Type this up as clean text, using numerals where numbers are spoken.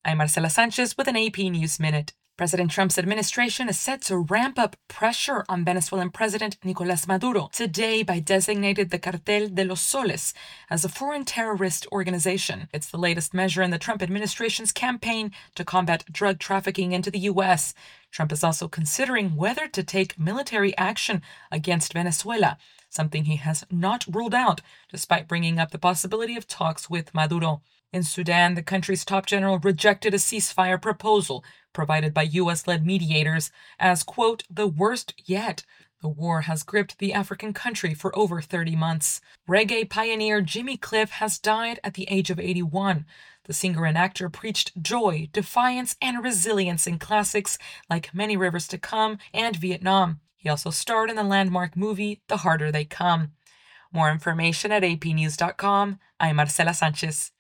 I'm Marcela Sanchez with an AP News Minute. President Trump's administration is set to ramp up pressure on Venezuelan President Nicolás Maduro today by designating the Cartel de los Soles as a foreign terrorist organization. It's the latest measure in the Trump administration's campaign to combat drug trafficking into the U.S. Trump is also considering whether to take military action against Venezuela, something he has not ruled out, despite bringing up the possibility of talks with Maduro. In Sudan, the country's top general rejected a ceasefire proposal provided by U.S.-led mediators as, quote, the worst yet. The war has gripped the African country for over 30 months. Reggae pioneer Jimmy Cliff has died at the age of 81. The singer and actor preached joy, defiance, and resilience in classics like Many Rivers to Come and Vietnam. He also starred in the landmark movie The Harder They Come. More information at apnews.com. I'm Marcela Sanchez.